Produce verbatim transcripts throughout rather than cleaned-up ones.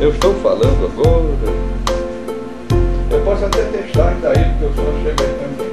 Eu estou falando agora. Eu posso até testar ainda aí, porque o som chega aí também.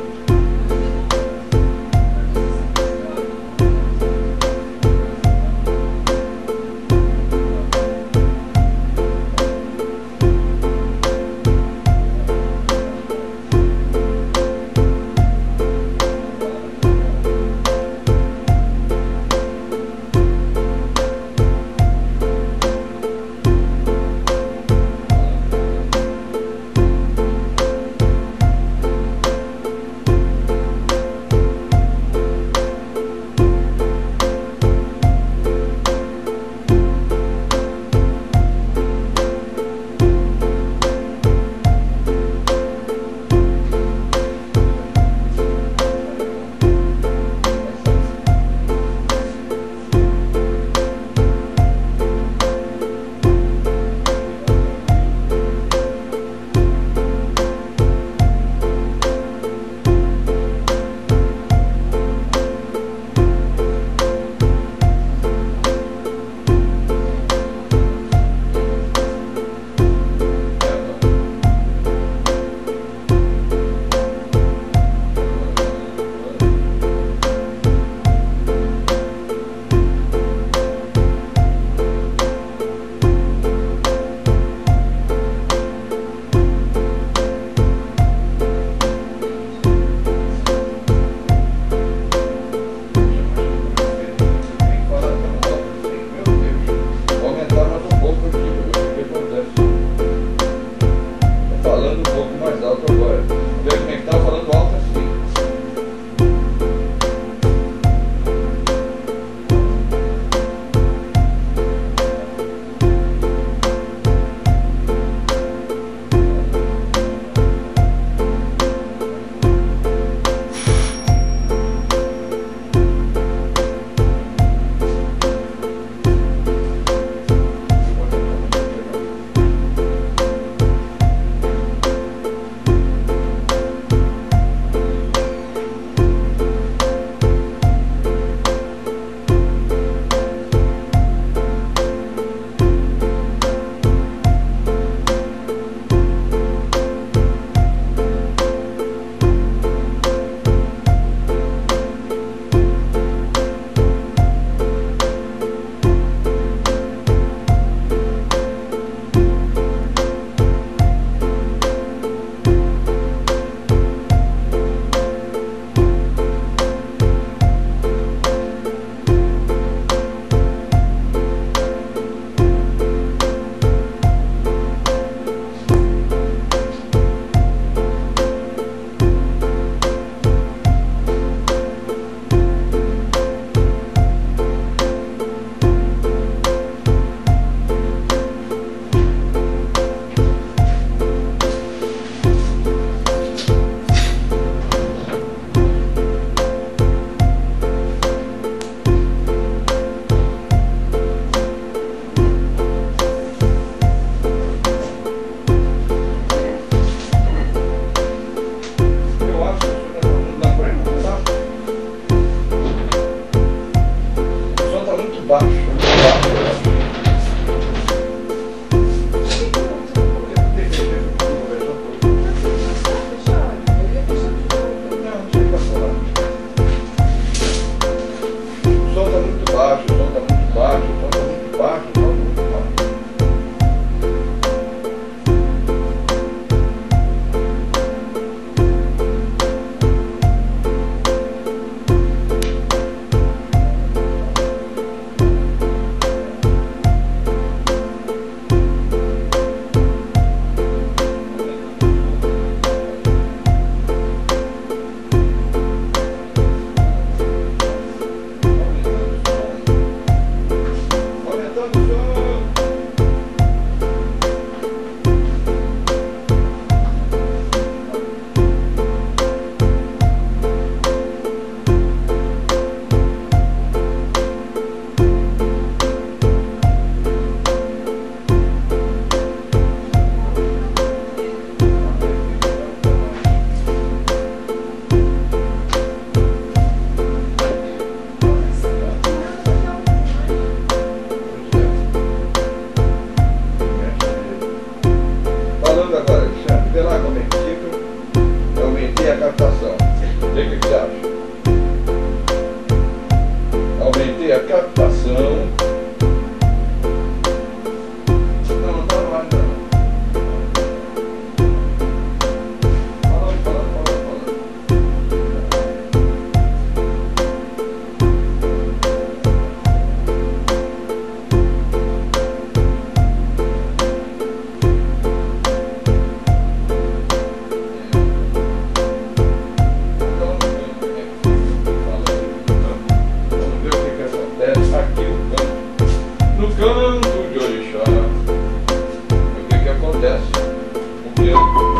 manto de orixá. O que que acontece? O piano.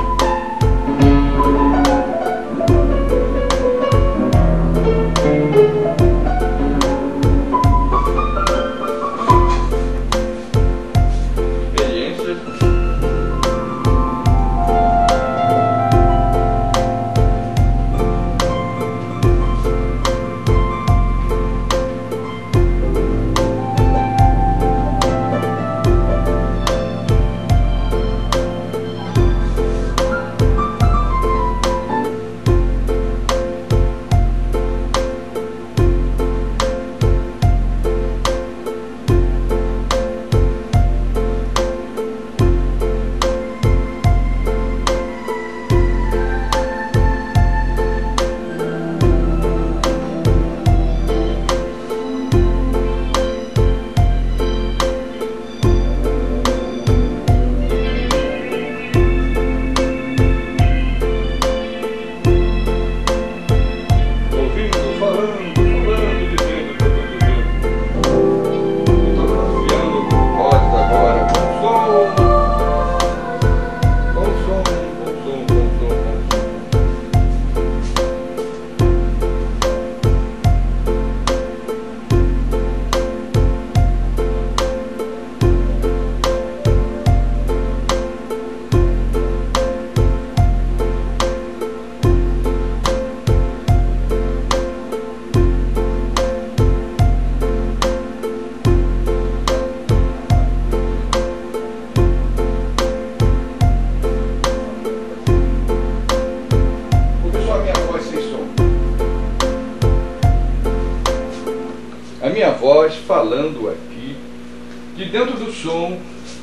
Minha voz falando aqui de dentro do som,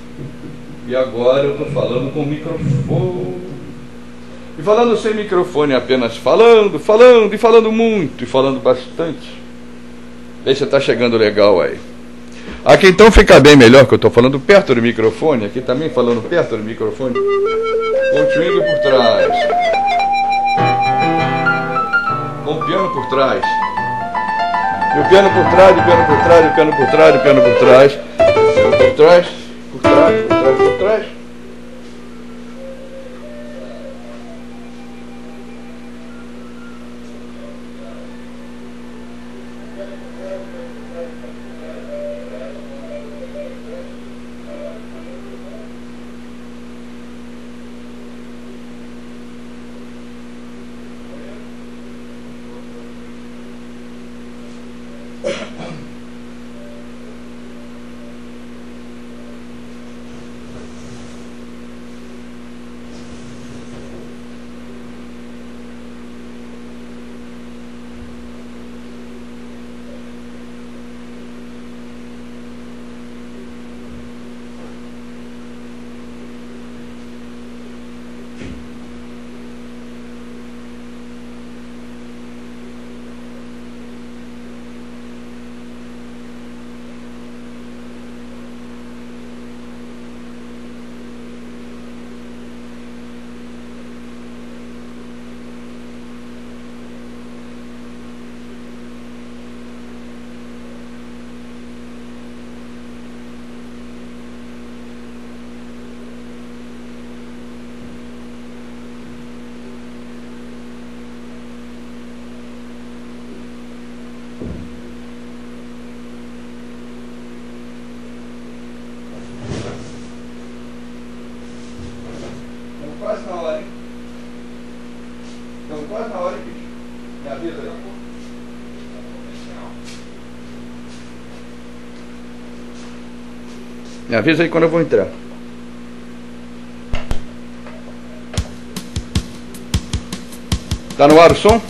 e agora eu estou falando com o microfone, e falando sem microfone, apenas falando, falando e falando muito e falando bastante. Deixa, tá chegando legal aí. Aqui então fica bem melhor, que eu estou falando perto do microfone, aqui também falando perto do microfone, com o swing por trás, com o piano por trás. E o piano por trás, o piano por trás, o piano por trás, o piano por trás, o piano por trás, por trás, por trás, por trás. Quase na hora, hein? Estamos quase na hora, hein, bicho? Me avisa aí. Me avisa aí quando eu vou entrar. Tá no ar o som?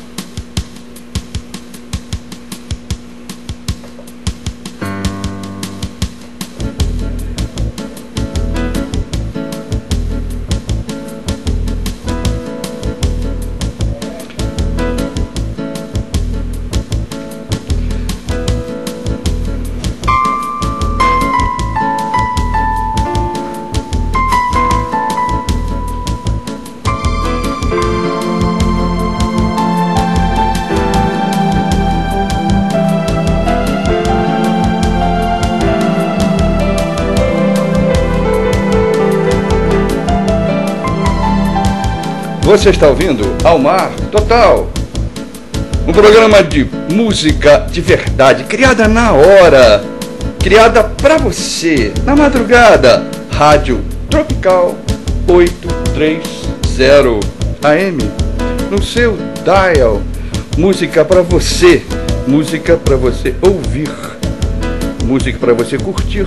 Você está ouvindo Ao Mar Total, um programa de música de verdade, criada na hora, criada para você, na madrugada. Rádio Tropical oitocentos e trinta A M, no seu dial. Música para você, música para você ouvir, música para você curtir.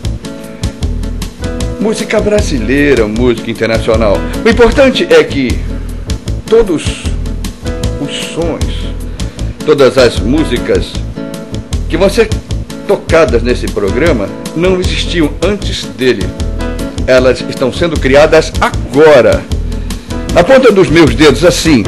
Música brasileira, música internacional. O importante é que todos os sons, todas as músicas que vão ser tocadas nesse programa não existiam antes dele. Elas estão sendo criadas agora, na ponta dos meus dedos, assim.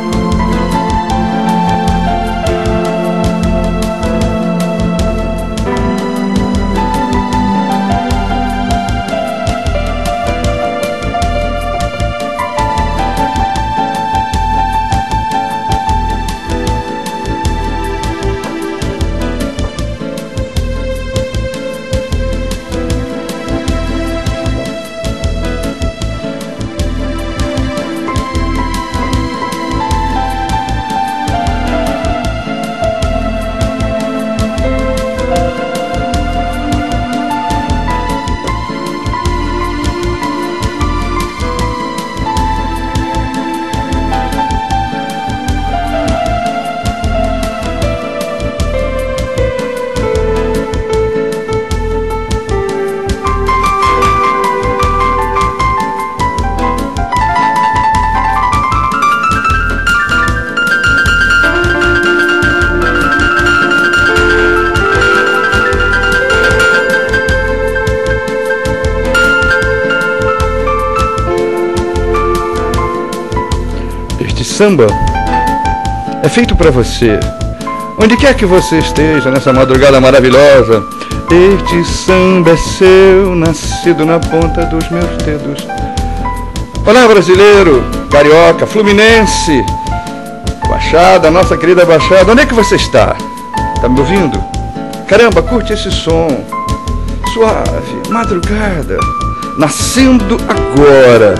Samba é feito para você, onde quer que você esteja nessa madrugada maravilhosa. Este samba é seu, nascido na ponta dos meus dedos. Olá, brasileiro, carioca, fluminense, Baixada, nossa querida Baixada, onde é que você está? Tá me ouvindo? Caramba, curte esse som suave, madrugada, nascendo agora.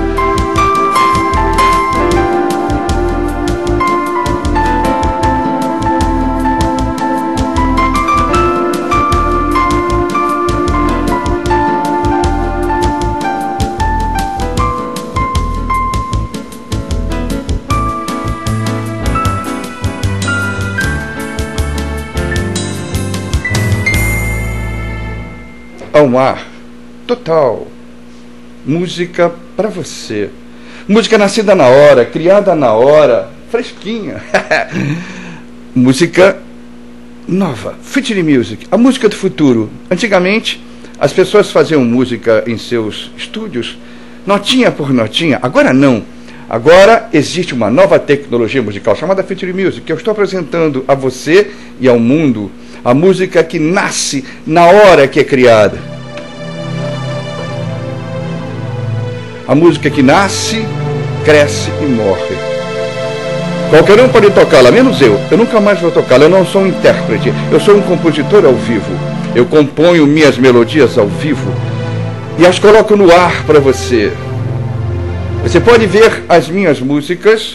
Ao Mar Total, música para você, música nascida na hora, criada na hora, fresquinha. Música nova, Future Music, a música do futuro. Antigamente as pessoas faziam música em seus estúdios, notinha por notinha. Agora não, agora existe uma nova tecnologia musical chamada Future Music, que eu estou apresentando a você e ao mundo. A música que nasce na hora que é criada. A música que nasce, cresce e morre. Qualquer um pode tocá-la, menos eu. Eu nunca mais vou tocá-la. Eu não sou um intérprete. Eu sou um compositor ao vivo. Eu componho minhas melodias ao vivo e as coloco no ar para você. Você pode ver as minhas músicas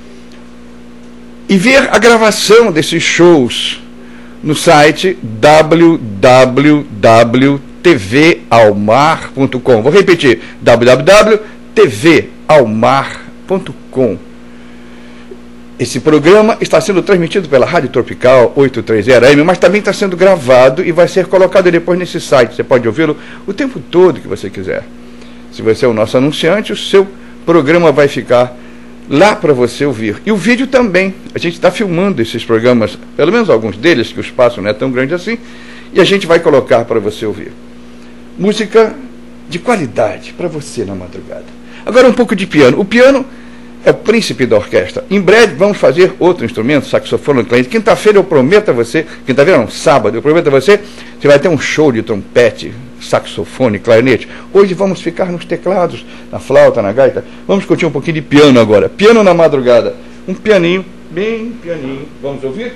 e ver a gravação desses shows no site w w w ponto t v ao mar ponto com. Vou repetir, w w w ponto t v ao mar ponto com. Esse programa está sendo transmitido pela Rádio Tropical oitocentos e trinta A M, mas também está sendo gravado e vai ser colocado depois nesse site. Você pode ouvi-lo o tempo todo que você quiser. Se você é o nosso anunciante, o seu programa vai ficar lá para você ouvir. E o vídeo também. A gente está filmando esses programas, pelo menos alguns deles, que o espaço não é tão grande assim, e a gente vai colocar para você ouvir. Música de qualidade para você na madrugada. Agora um pouco de piano. O piano é o príncipe da orquestra. Em breve vamos fazer outro instrumento, saxofone, clarinete. Quinta-feira eu prometo a você, quinta-feira não, sábado, eu prometo a você, você vai ter um show de trompete, saxofone, clarinete. Hoje vamos ficar nos teclados, na flauta, na gaita. Vamos curtir um pouquinho de piano agora. Piano na madrugada. Um pianinho, bem pianinho. Vamos ouvir?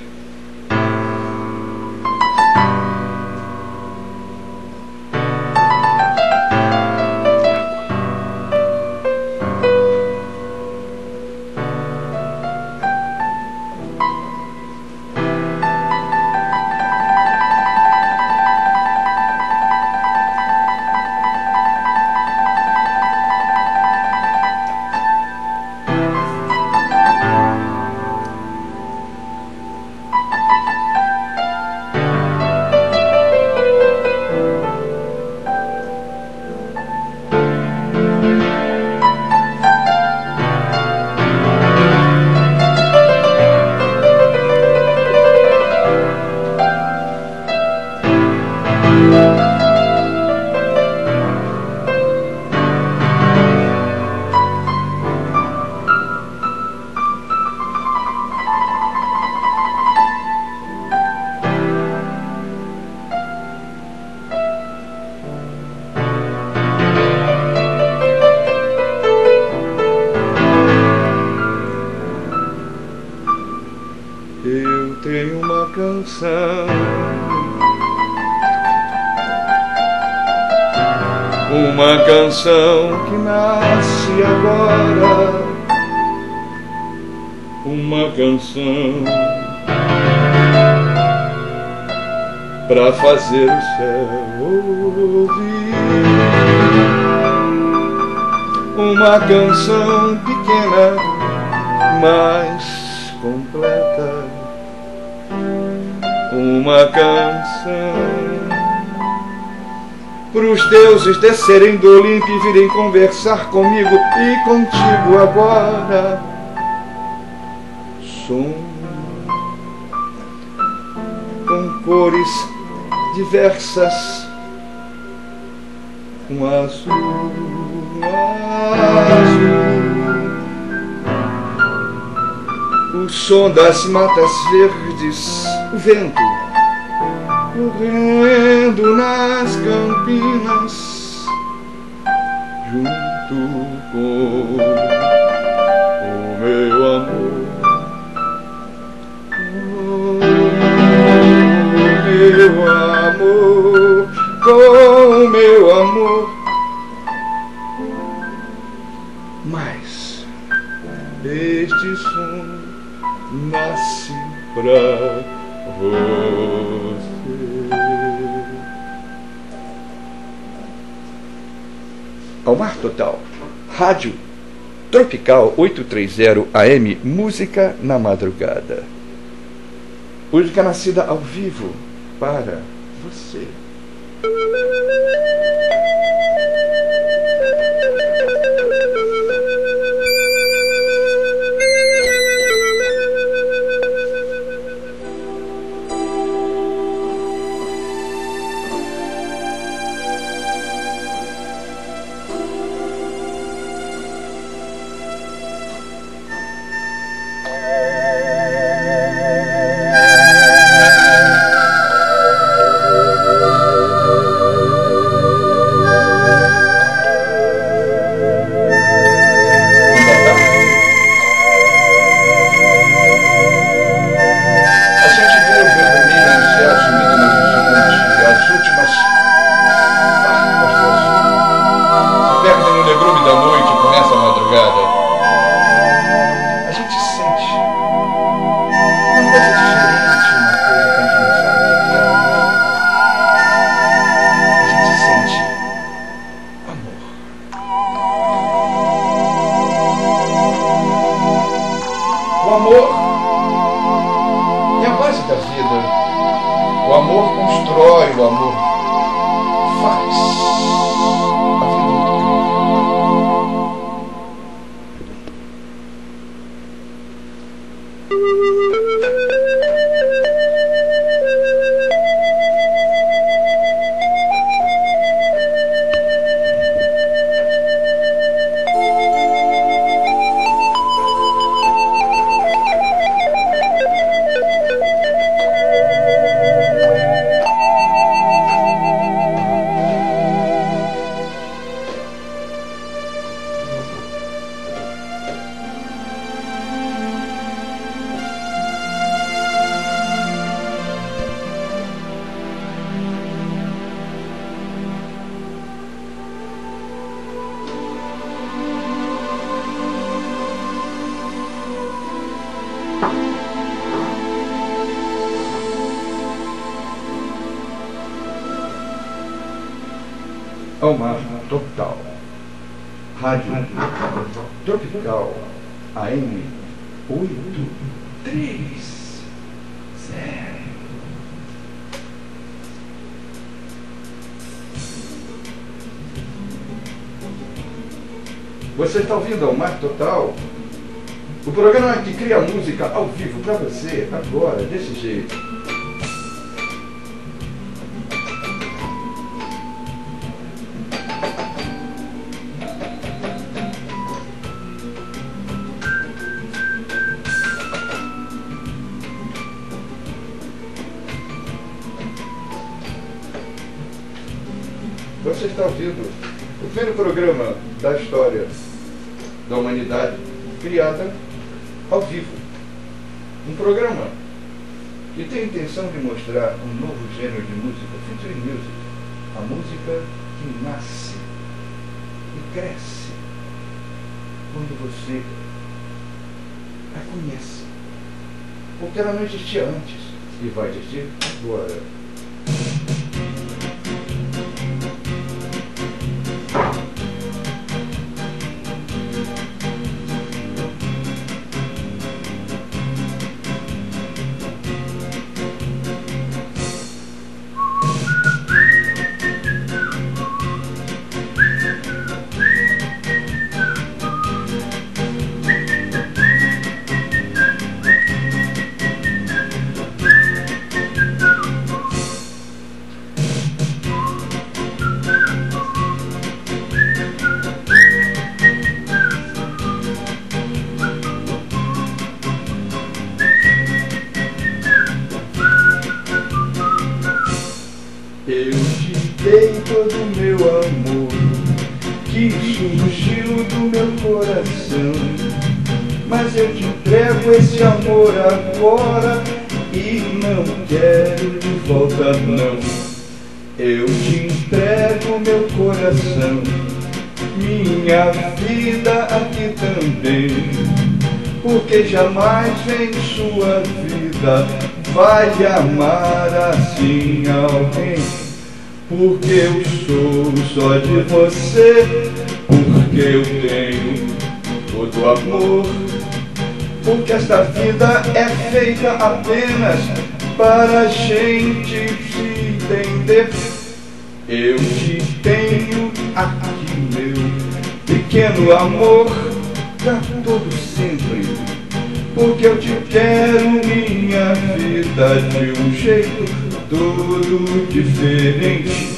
canção, uma canção que nasce agora, uma canção pra fazer o céu ouvir, uma canção pequena, mas completa, uma canção pros deuses descerem do Olimpo e virem conversar comigo e contigo agora. Som com cores diversas, um azul, azul, o som das matas verdes, o vento correndo nas campinas, junto com o meu amor, oh, meu amor, com o meu amor. Mas este som nasce pra você. Ao Mar Total, Rádio Tropical oitocentos e trinta A M, música na madrugada. Música nascida ao vivo para você. O amor é a base da vida. O amor constrói, o amor faz a vida Ao Mar Total, Rádio Tropical A M oito três zero. Você está ouvindo Ao Mar Total? O programa que cria música ao vivo para você agora, desse jeito. Você está ouvindo o primeiro programa da história da humanidade criada ao vivo. Um programa que tem a intenção de mostrar um novo gênero de música, featuring music, a música que nasce e cresce quando você a conhece, porque ela não existia antes e vai existir agora. Eu te dei todo o meu amor, que surgiu do meu coração, mas eu te entrego esse amor agora e não quero de volta não. Eu te entrego meu coração, minha vida aqui também, porque jamais em sua vida vai amar assim alguém. Porque eu sou só de você, porque eu tenho todo amor, porque esta vida é feita apenas para a gente se entender. Eu te tenho aqui, meu pequeno amor, pra todo sempre, porque eu te quero minha vida de um jeito todo diferente.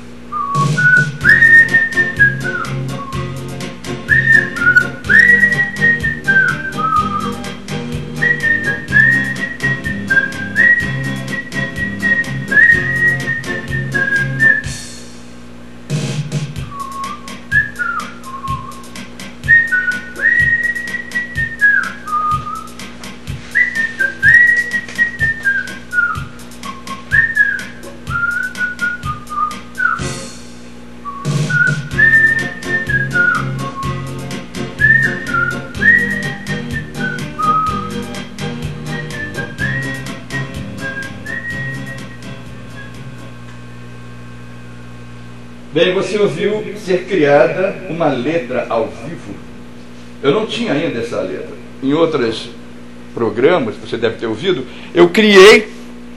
Bem, você ouviu ser criada uma letra ao vivo. Eu não tinha ainda essa letra. Em outros programas, você deve ter ouvido, eu criei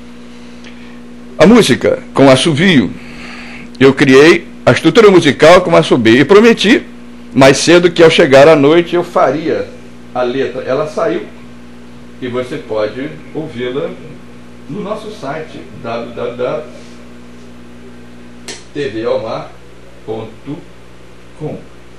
a música com assovio. Eu criei a estrutura musical com assovio. E prometi mais cedo que ao chegar à noite eu faria a letra. Ela saiu e você pode ouvi-la no nosso site w w w ponto t v almar ponto com.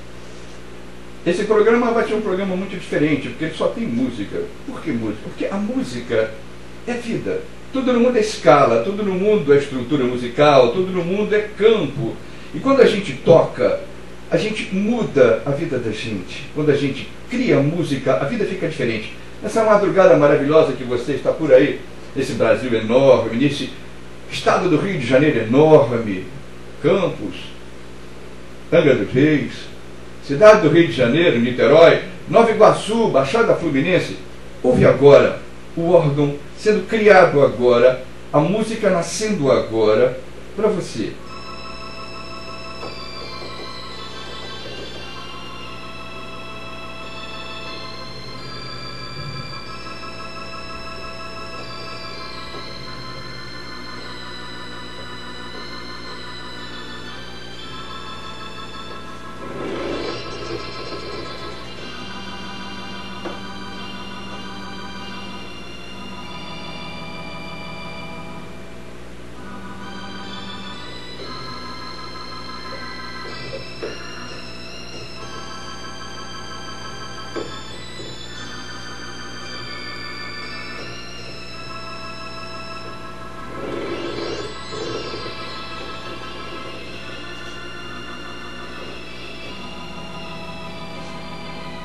Esse programa vai ser um programa muito diferente, porque ele só tem música. Por que música? Porque a música é vida. Tudo no mundo é escala, tudo no mundo é estrutura musical, tudo no mundo é campo. E quando a gente toca, a gente muda a vida da gente. Quando a gente cria música, a vida fica diferente. Nessa madrugada maravilhosa que você está por aí, nesse Brasil enorme, nesse estado do Rio de Janeiro enorme, Campos, Angra dos Reis, cidade do Rio de Janeiro, Niterói, Nova Iguaçu, Baixada Fluminense, ouve agora o órgão sendo criado agora, a música nascendo agora para você.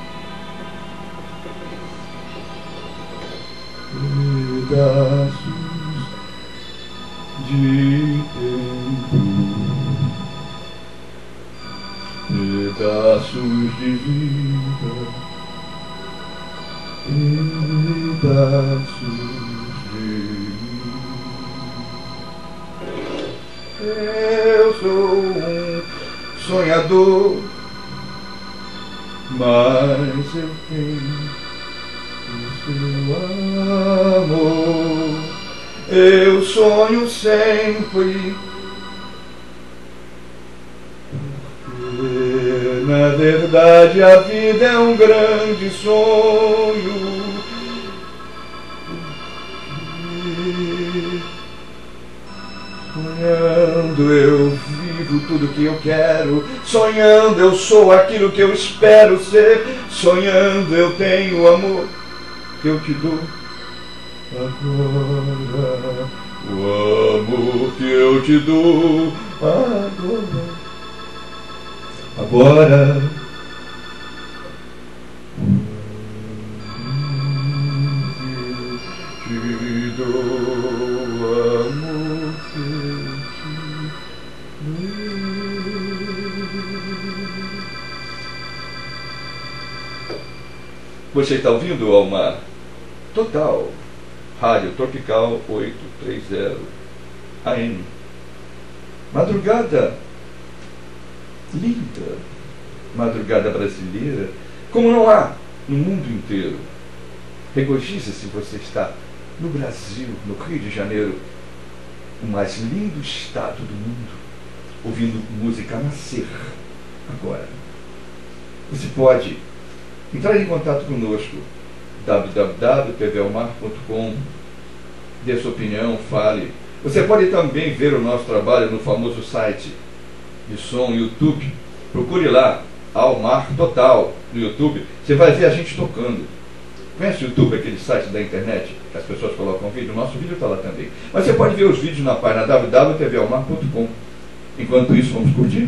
Pedaço pedaços de vida, pedaços de mim. Eu sou um sonhador, mas eu tenho o seu amor. Eu sonho sempre, porque na verdade a vida é um grande sonho. Sonhando eu vivo tudo que eu quero, sonhando eu sou aquilo que eu espero ser, sonhando eu tenho o amor que eu te dou agora, o amor que eu te dou agora, agora. Eu te dou amor que eu te dou. Você está ouvindo Almar Total, Rádio Tropical oitocentos e trinta A M. Madrugada linda, madrugada brasileira, como não há no mundo inteiro. Regozije-se, você está no Brasil, no Rio de Janeiro, o mais lindo estado do mundo, ouvindo música nascer agora. Você pode entrar em contato conosco, w w w ponto t v almar ponto com, dê sua opinião, fale. Você pode também ver o nosso trabalho no famoso site de som YouTube. Procure lá, Almar Total, no YouTube. Você vai ver a gente tocando. Conhece o YouTube, aquele site da internet que as pessoas colocam vídeo? O nosso vídeo está lá também. Mas você pode ver os vídeos na página w w w ponto t v almar ponto com. Enquanto isso, vamos curtir?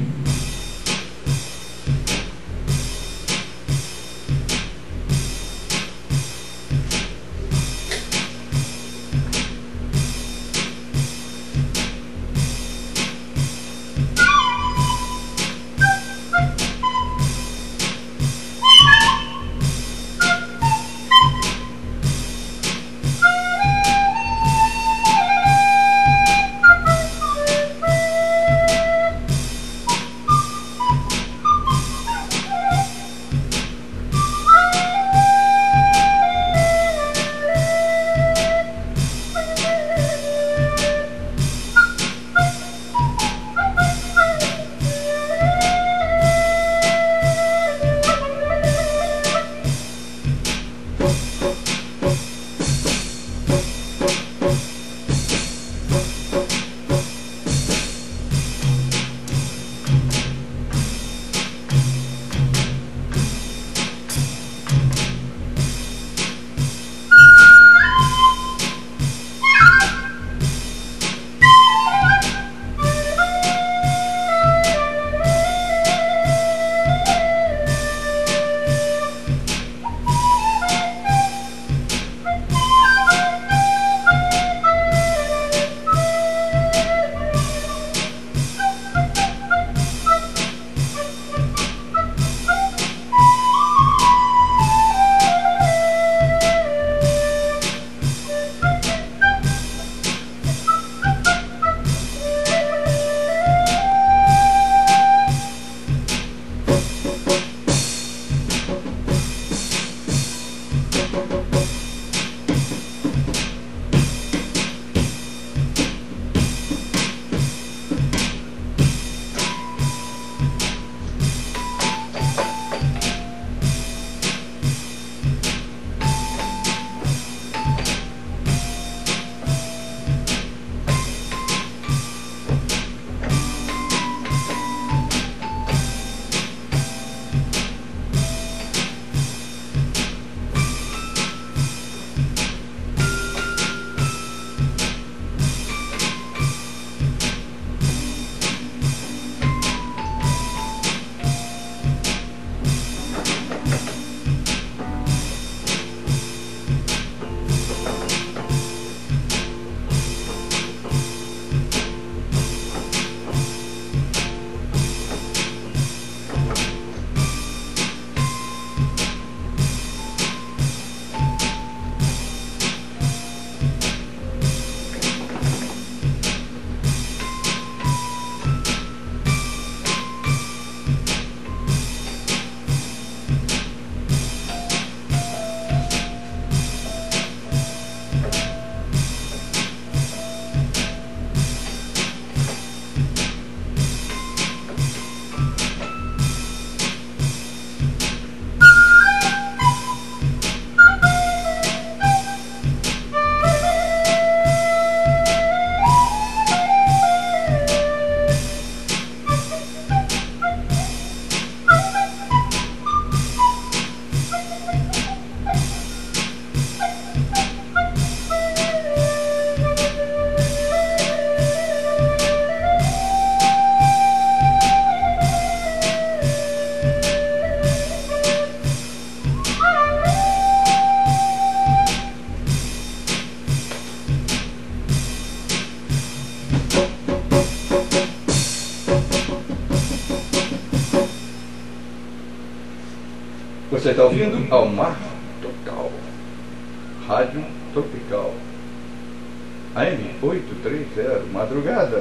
Você está ouvindo ao Mar Total, Rádio Tropical, A M oitocentos e trinta, madrugada.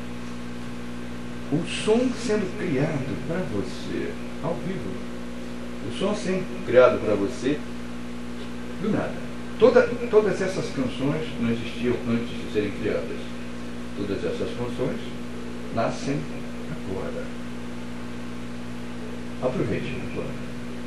O som sendo criado para você, ao vivo. O som sendo criado para você, do nada. Toda, todas essas canções não existiam antes de serem criadas. Todas essas canções nascem agora. Aproveite agora.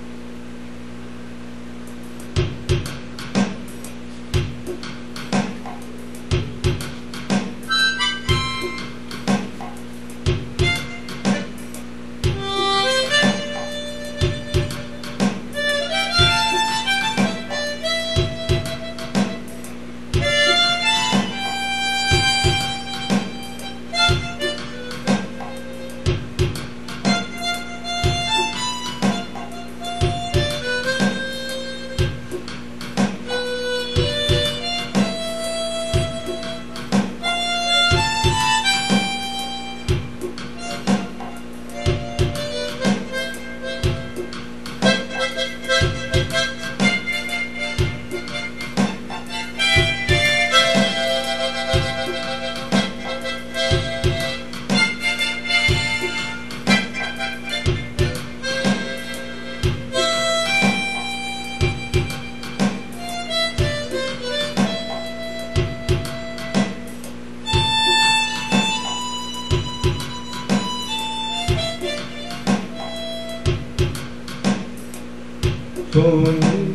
Sonhei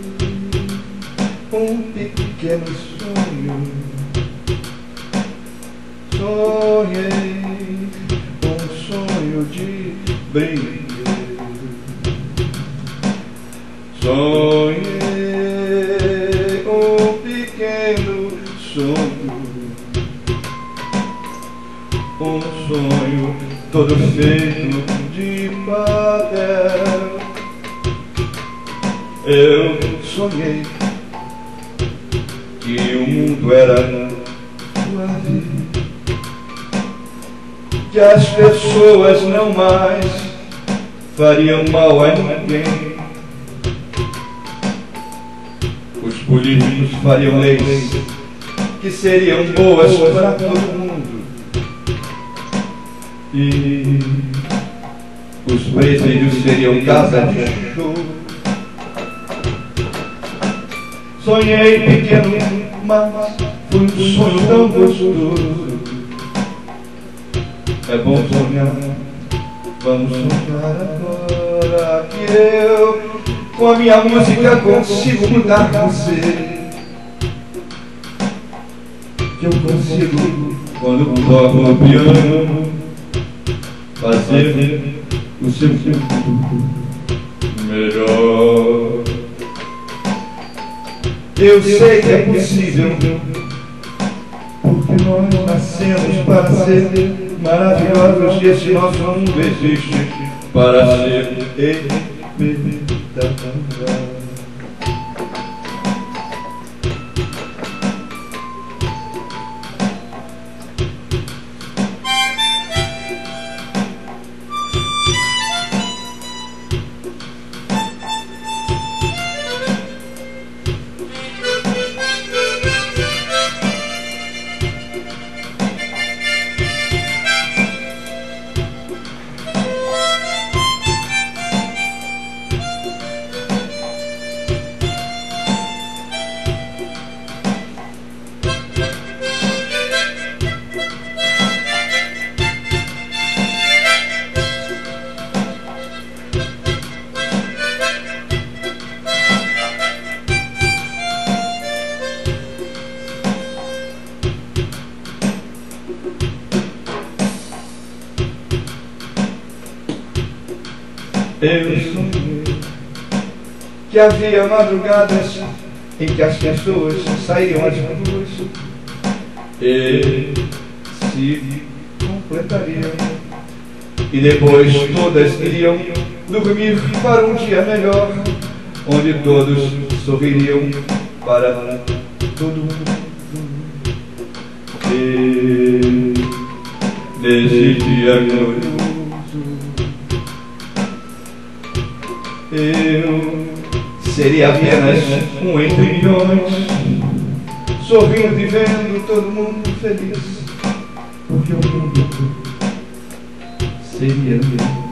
um pequeno sonho, sonhei um sonho de brinquedo, sonhei um pequeno sonho, um sonho todo feito de papel. Eu sonhei que o mundo era suave, que as pessoas não mais fariam mal a ninguém, os políticos fariam leis que seriam boas para todo mundo, e os presídios seriam casa de show. Sonhei pequeno, mas foi um sonho tão gostoso. É bom sonhar, vamos sonhar agora, que eu, com a minha música, consigo mudar você. Que eu consigo, quando toco no piano, fazer o seu futuro melhor. Eu sei que é possível, porque nós nascemos para ser maravilhosos, e esse nosso mundo existe para ser espetacular. Eu sonhei que havia madrugadas em que as pessoas saíam às ruas e se completariam, e depois todas iriam dormir para um dia melhor, onde todos sorririam para todo mundo. E nesse dia glorioso eu seria apenas um entre milhões, sorrindo e vendo todo mundo feliz, porque o mundo seria meu.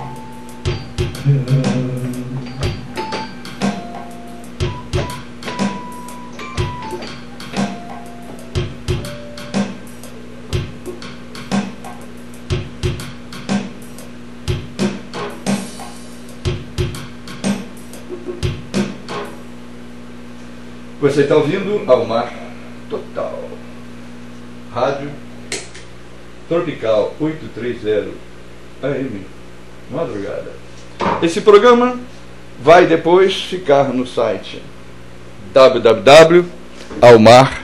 Você está ouvindo Ao Mar Total, Rádio Tropical oitocentos e trinta A M, madrugada. Esse programa vai depois ficar no site w w w ponto almar,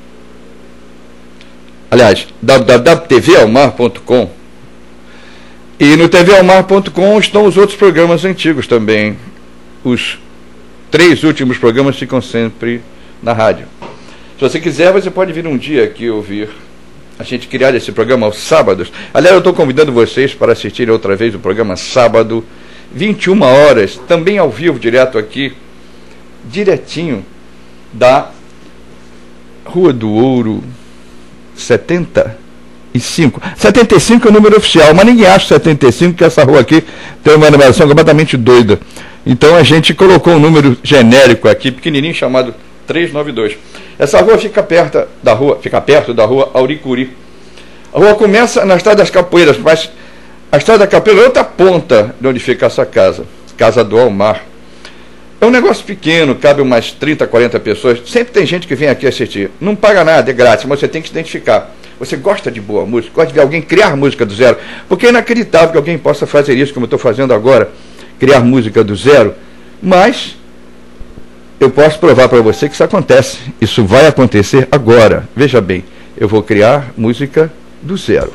aliás, w w w ponto t v almar ponto com, e no t v almar ponto com estão os outros programas antigos também. Os três últimos programas ficam sempre na rádio. Se você quiser, você pode vir um dia aqui ouvir a gente criar esse programa aos sábados. Aliás, eu estou convidando vocês para assistirem outra vez o programa sábado, vinte e uma horas, também ao vivo, direto aqui, direitinho da Rua do Ouro setenta e cinco. setenta e cinco é o número oficial, mas ninguém acha setenta e cinco, que essa rua aqui tem uma numeração completamente doida. Então a gente colocou um número genérico aqui, pequenininho, chamado trezentos e noventa e dois. Essa rua fica perto da rua, fica perto da rua Auricuri. A rua começa na Estrada das Capoeiras, mas a Estrada da Capoeira é outra ponta de onde fica essa casa, Casa do Almar. É um negócio pequeno, cabe umas trinta, quarenta pessoas. Sempre tem gente que vem aqui assistir. Não paga nada, é grátis, mas você tem que se identificar. Você gosta de boa música, gosta de ver alguém criar música do zero, porque é inacreditável que alguém possa fazer isso, como eu estou fazendo agora, criar música do zero, mas eu posso provar para você que isso acontece. Isso vai acontecer agora. Veja bem, eu vou criar música do zero.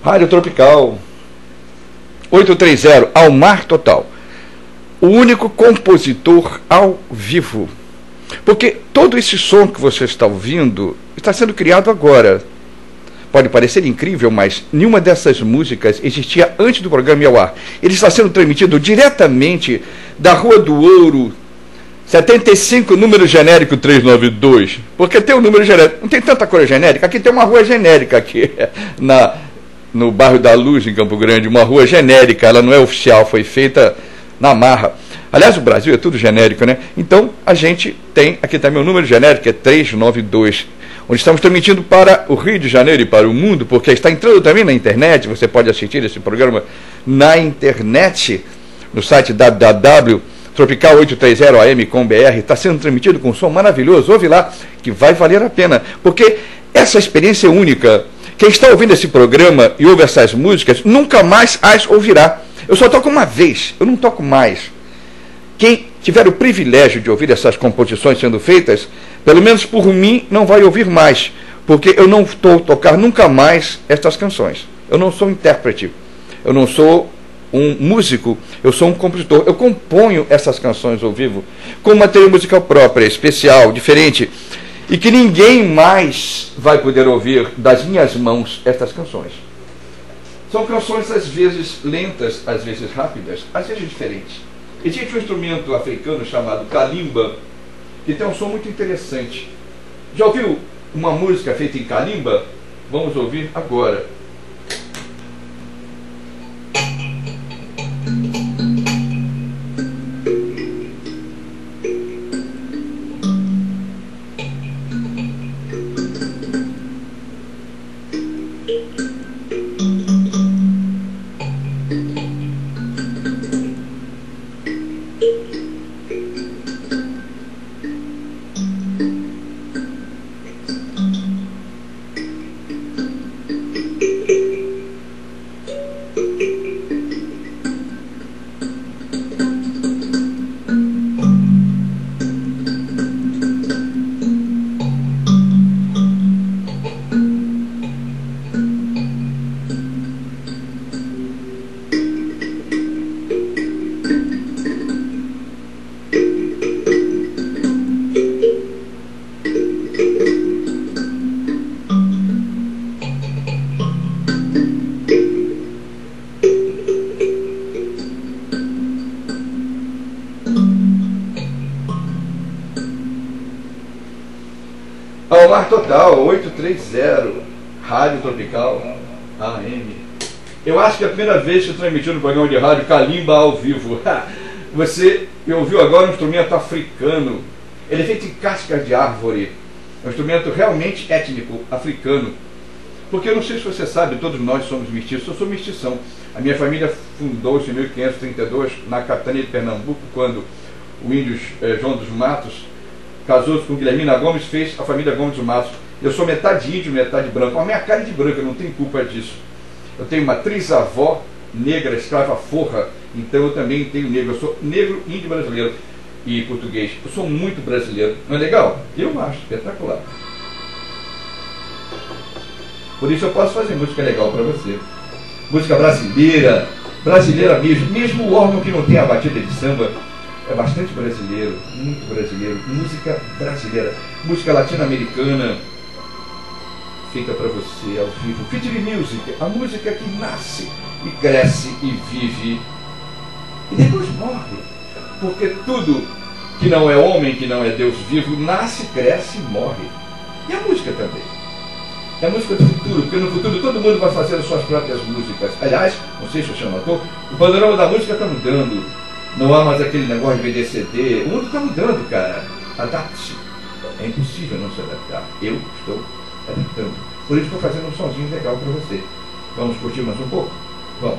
Rádio Tropical oitocentos e trinta, ao mar total. O único compositor ao vivo. Porque todo esse som que você está ouvindo está sendo criado agora. Pode parecer incrível, mas nenhuma dessas músicas existia antes do programa ir ao ar. Ele está sendo transmitido diretamente da Rua do Ouro, setenta e cinco, número genérico trezentos e noventa e dois. Porque tem um número genérico. Não tem tanta coisa genérica. Aqui tem uma rua genérica aqui, na, no bairro da Luz, em Campo Grande. Uma rua genérica, ela não é oficial, foi feita na marra. Aliás, o Brasil é tudo genérico, né? Então, a gente tem aqui também o número genérico, que é trezentos e noventa e dois, onde estamos transmitindo para o Rio de Janeiro e para o mundo, porque está entrando também na internet. Você pode assistir esse programa na internet, no site w w w ponto tropical oitocentos e trinta a m ponto com ponto b r. Está sendo transmitido com um som maravilhoso. Ouve lá, que vai valer a pena, porque essa experiência é única. Quem está ouvindo esse programa e ouve essas músicas, nunca mais as ouvirá. Eu só toco uma vez, eu não toco mais. Quem tiver o privilégio de ouvir essas composições sendo feitas, pelo menos por mim, não vai ouvir mais, porque eu não estou tocar nunca mais estas canções. Eu não sou intérprete, eu não sou um músico, eu sou um compositor. Eu componho essas canções ao vivo com material musical próprio, especial, diferente, e que ninguém mais vai poder ouvir das minhas mãos estas canções. São canções às vezes lentas, às vezes rápidas, às vezes diferentes. Existe um instrumento africano chamado kalimba, que tem um som muito interessante. Já ouviu uma música feita em kalimba? Vamos ouvir agora. Ao mar total, oitocentos e trinta, Rádio Tropical A M. Eu acho que é a primeira vez que eu transmiti no programa de rádio Kalimba ao vivo. Você ouviu agora um instrumento africano. Ele é feito em cascas de árvore. É um instrumento realmente étnico, africano. Porque eu não sei se você sabe, todos nós somos mestiços. Eu sou mestição. A minha família fundou-se em mil quinhentos e trinta e dois na capitania de Pernambuco, quando o índio eh, João dos Matos casou-se com Guilhermina Gomes, fez a família Gomes dos Matos. Eu sou metade índio, metade branco. A minha cara é de branco, eu não tenho culpa disso. Eu tenho uma trisavó negra, escrava forra, então eu também tenho negro. Eu sou negro, índio brasileiro e português. Eu sou muito brasileiro. Não é legal? Eu acho espetacular. Por isso eu posso fazer música legal para você. Música brasileira, brasileira mesmo. Mesmo o órgão que não tem a batida de samba, é bastante brasileiro, muito brasileiro. Música brasileira, música latino-americana, feita para você ao vivo. Featuring Music, a música que nasce e cresce e vive e depois morre. Porque tudo que não é homem, que não é Deus vivo, nasce, cresce e morre. E a música também. É a música do futuro, porque no futuro todo mundo vai fazer as suas próprias músicas. Aliás, não sei se você notou, o panorama da música está mudando. Não há mais aquele negócio de vender C D. O mundo está mudando, cara. Adapte-se. É impossível não se adaptar. Eu estou adaptando. Por isso estou fazendo um sonzinho legal para você. Vamos curtir mais um pouco? Vamos.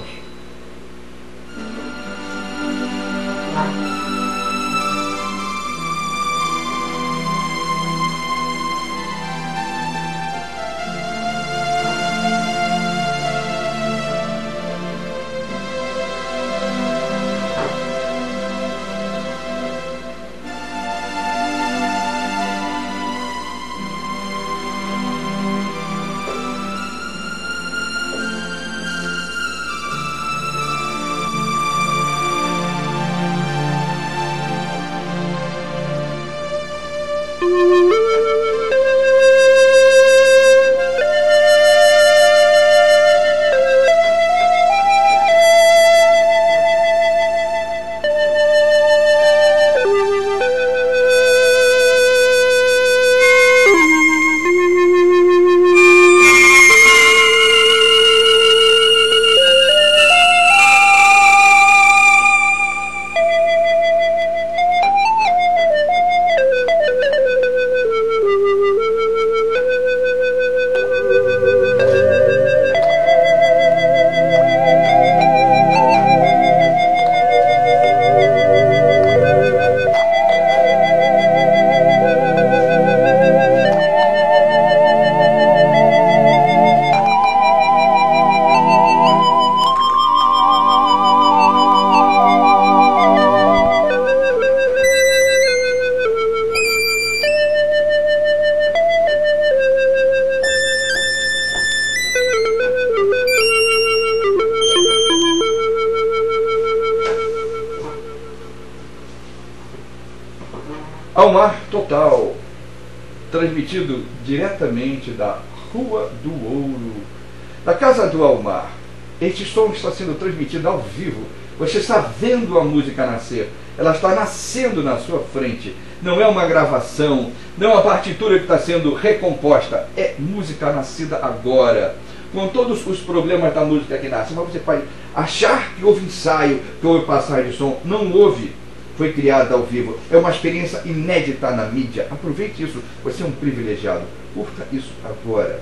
Almar Total, transmitido diretamente da Rua do Ouro, da Casa do Almar. Este som está sendo transmitido ao vivo. Você está vendo a música nascer. Ela está nascendo na sua frente. Não é uma gravação, não é uma partitura que está sendo recomposta. É música nascida agora, com todos os problemas da música que nasce. Mas você pode achar que houve ensaio, que houve passagem de som. Não houve. Foi criada ao vivo. É uma experiência inédita na mídia. Aproveite isso. Você é um privilegiado. Curta isso agora.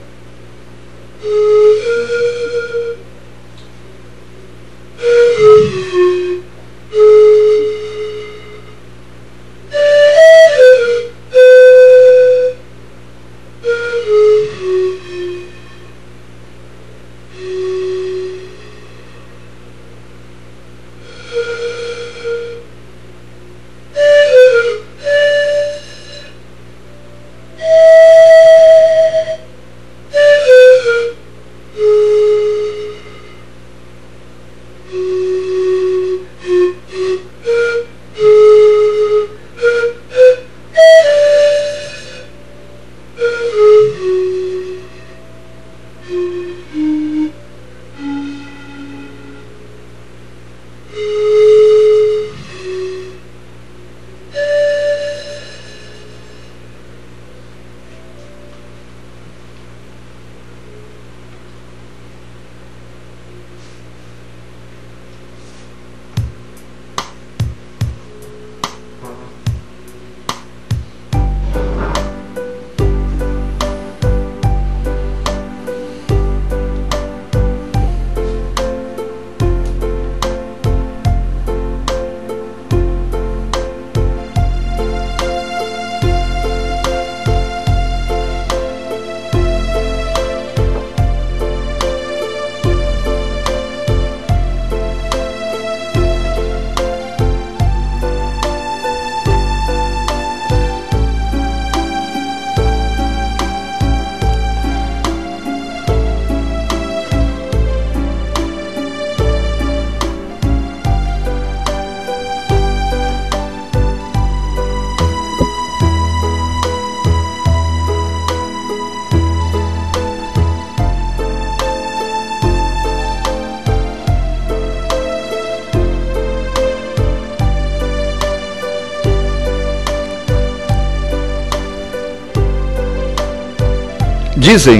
Dizem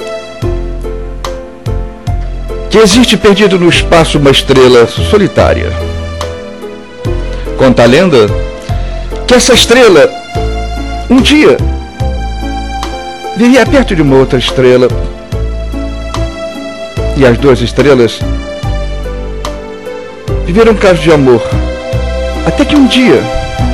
que existe perdido no espaço uma estrela solitária. Conta a lenda que essa estrela, um dia, vivia perto de uma outra estrela, e as duas estrelas viveram um caso de amor, até que um dia,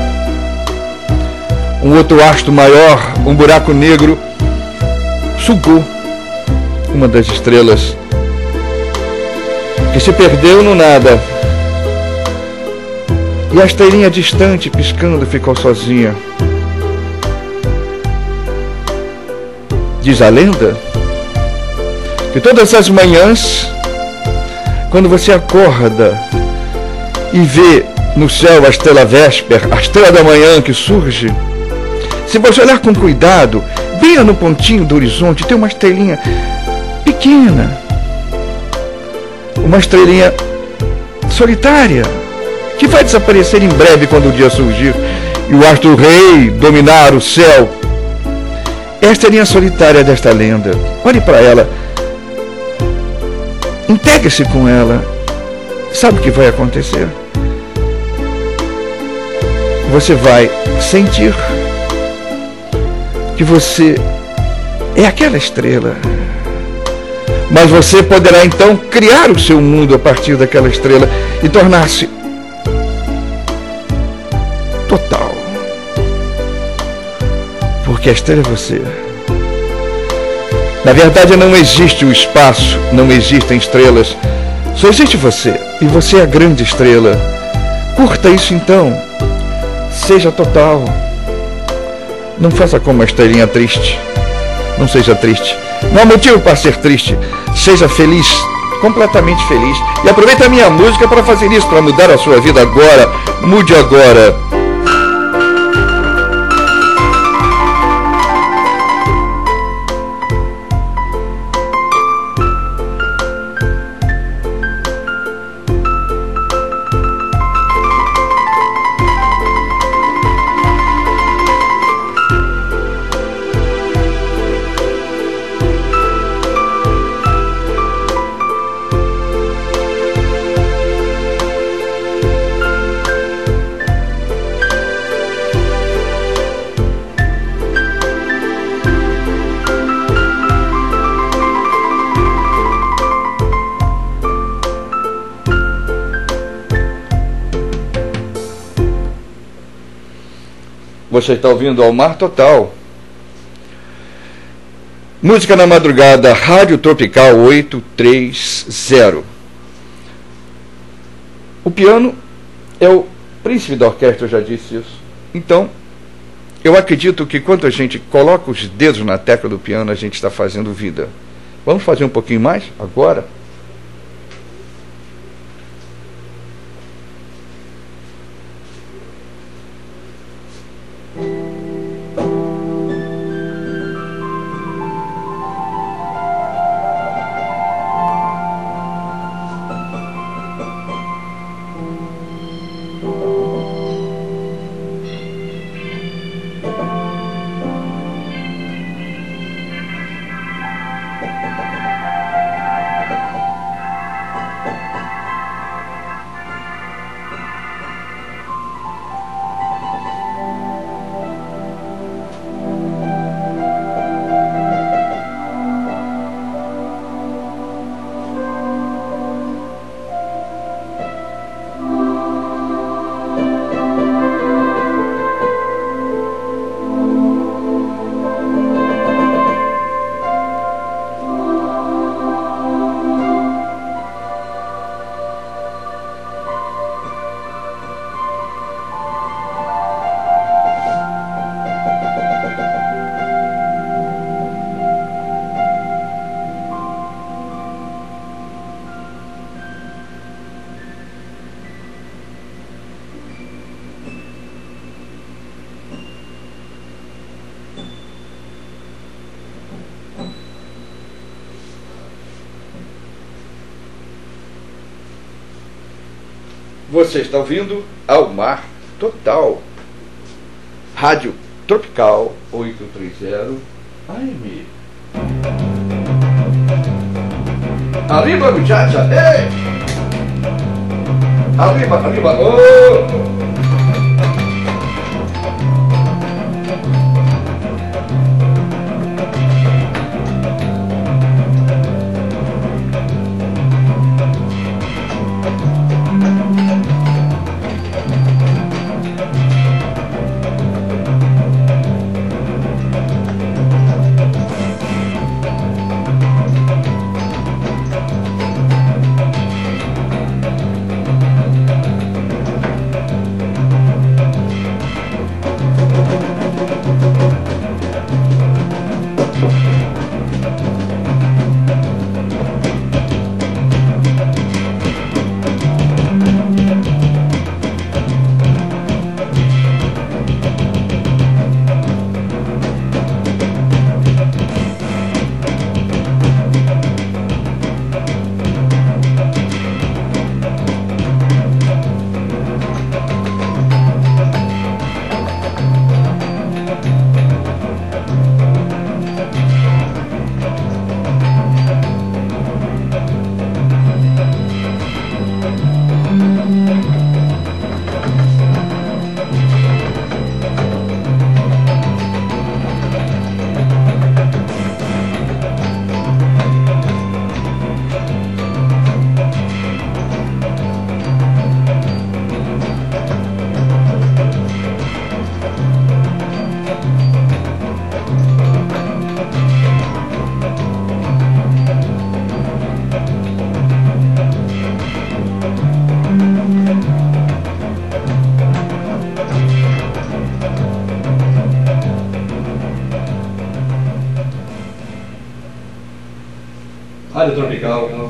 um outro astro maior, um buraco negro, sugou uma das estrelas, que se perdeu no nada, e a estrelinha distante, piscando, ficou sozinha. Diz a lenda que todas as manhãs, quando você acorda e vê no céu a estrela véspera, a estrela da manhã que surge, se você olhar com cuidado, bem no pontinho do horizonte, tem uma estrelinha pequena, uma estrelinha solitária, que vai desaparecer em breve quando o dia surgir e o astro rei dominar o céu. É a estrelinha solitária desta lenda. Olhe para ela, integre-se com ela. Sabe o que vai acontecer? Você vai sentir que você é aquela estrela, mas você poderá então criar o seu mundo a partir daquela estrela e tornar-se total, porque a estrela é você. Na verdade, não existe o espaço, não existem estrelas, só existe você, e você é a grande estrela. Curta isso então, seja total. Não faça como uma estrelinha triste. Não seja triste. Não há motivo para ser triste. Seja feliz, completamente feliz. E aproveite a minha música para fazer isso, para mudar a sua vida agora. Mude agora. Você está ouvindo Ao Mar Total. Música na madrugada, Rádio Tropical oito três zero. O piano é o príncipe da orquestra, eu já disse isso. Então, eu acredito que quando a gente coloca os dedos na tecla do piano, a gente está fazendo vida. Vamos fazer um pouquinho mais agora? Você está ouvindo Ao Mar Total, Rádio Tropical oito três zero A M. Arriba, muchacha! Ei! Arriba, arriba! Oh! Rádio Tropical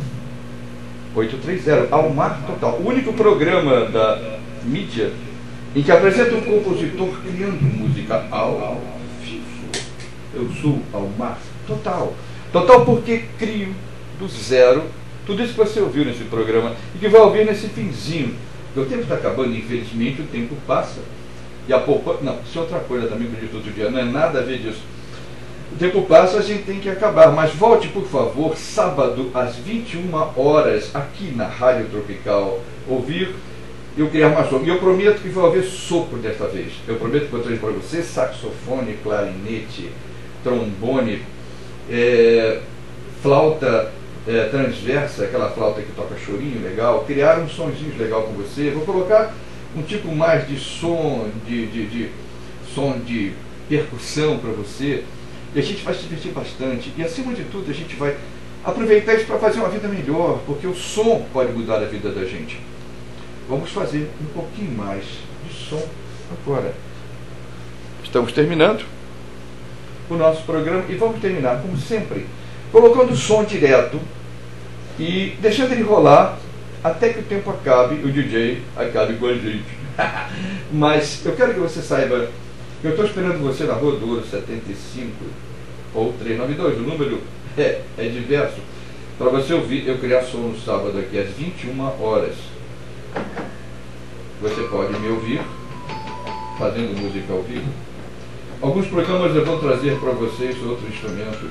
oito três zero, Ao Mar Total, o único programa da mídia em que apresenta um compositor criando música ao vivo. Eu sou Ao Mar Total. Total porque crio do zero tudo isso que você ouviu nesse programa e que vai ouvir nesse finzinho. O tempo está acabando, infelizmente o tempo passa. E a poupa... Não, isso é outra coisa também que eu disse outro dia, não é nada a ver disso. O tempo passa, a gente tem que acabar. Mas volte, por favor, sábado às vinte e uma horas, aqui na Rádio Tropical, ouvir eu criar uma som. E eu prometo que vou ouvir sopro desta vez. Eu prometo que vou trazer para você saxofone, clarinete, trombone, é, flauta é, transversa, aquela flauta que toca chorinho legal, criar um sonzinho legal com você. Vou colocar um tipo mais de som, de... de, de som de percussão para você, e a gente vai se divertir bastante, e acima de tudo a gente vai aproveitar isso para fazer uma vida melhor, porque o som pode mudar a vida da gente. Vamos fazer um pouquinho mais de som agora. Estamos terminando o nosso programa e vamos terminar, como sempre, colocando o som direto e deixando ele rolar até que o tempo acabe e o D J acabe com a gente. Mas eu quero que você saiba que eu estou esperando você na Rua do Ouro setenta e cinco ou trezentos e noventa e dois, o número é, é diverso, para você ouvir eu criar som no sábado aqui às vinte e uma horas. Você pode me ouvir fazendo música ao vivo. Alguns programas eu vou trazer para vocês outros instrumentos,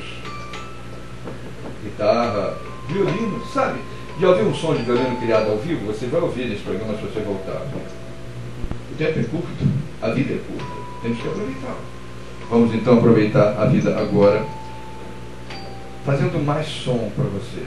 guitarra, violino, sabe? Já ouviu um som de violino criado ao vivo? Você vai ouvir nesse programa se você voltar. O tempo é curto, a vida é curta, temos que aproveitar. Vamos então aproveitar a vida agora, fazendo mais som para você.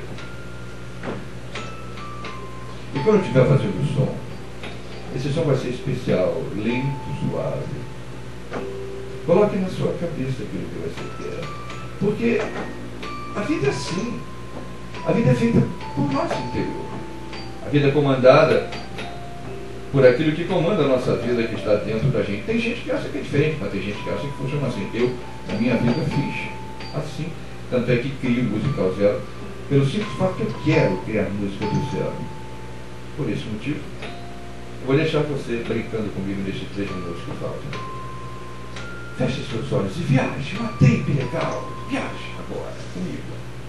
E quando eu estiver fazendo o som, esse som vai ser especial, lento, suave. Coloque na sua cabeça aquilo que você quer. Porque a vida é assim. A vida é feita por nosso interior. A vida é comandada por aquilo que comanda a nossa vida, que está dentro da gente. Tem gente que acha que é diferente, mas tem gente que acha que funciona assim. Eu, na minha vida, fiz assim. Tanto é que crio música ao zero, pelo simples fato que eu quero criar música do zero. Por esse motivo, eu vou deixar você brincando comigo nesses três minutos que faltam. Feche seus olhos e viaje, uma tape legal. Viaje agora comigo.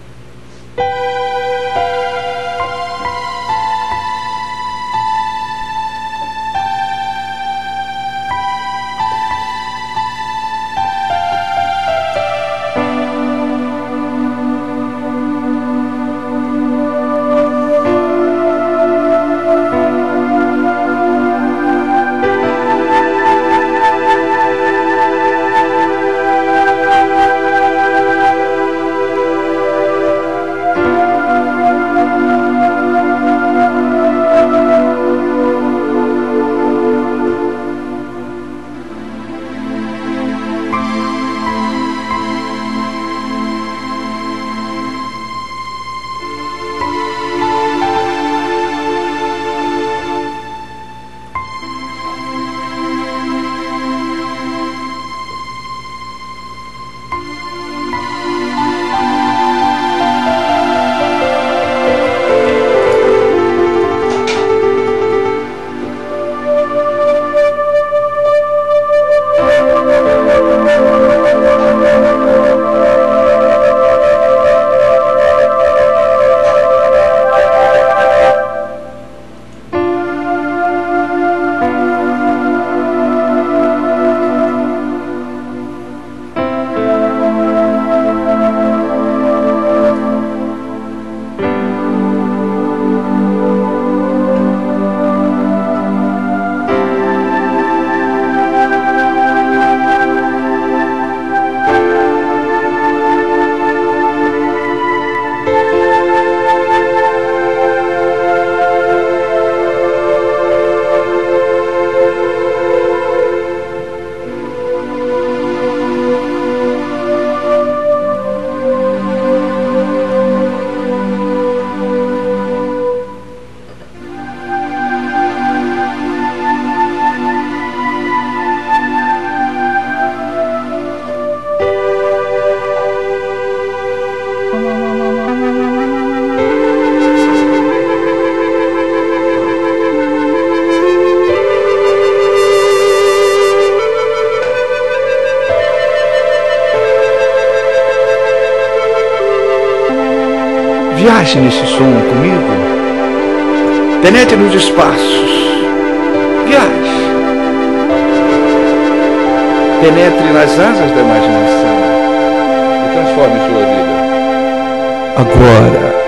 Viaje nesse som comigo. Penetre nos espaços. Viaje. Penetre nas asas da imaginação e transforme sua vida. Agora.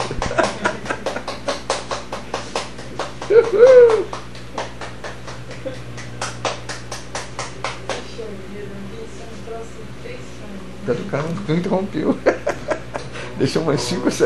O cara não interrompeu. Deixou umas cinco,